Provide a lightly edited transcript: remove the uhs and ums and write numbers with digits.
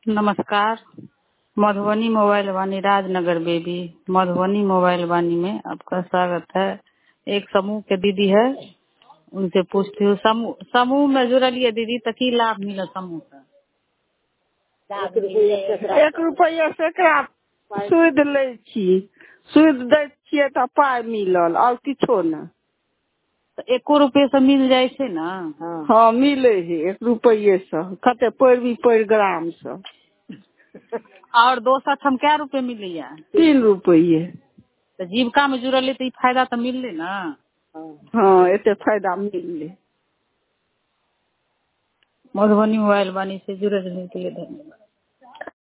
नमस्कार। Madhubani mobile Vani Rajnagar Baby Madhubani mobile Vani में आपका स्वागत है। एक समूह के दीदी है, उनसे पूछती हूँ समूह में जुड़लिए दीदी तो की लाभ मिले समूह का? 1 रुपया सैकड़ा सूद लै छी, सूद दै छियै तऽ पाइ मिलल और किछो न। तो 1 रुपये से मिल जाए छे ना? हाँ मिले है 1 रुपये से, कते पैरवी पैर ग्राम से। और दोसर हम क्या रुपये मिले? 3 रुपये। तो जीविका में जुड़लिए तो फायदा तो मिलले ना? हाँ एते फायदा मिलले। मधुबनी मोबाइल वाणी से जुड़े रहने के लिए धन्यवाद।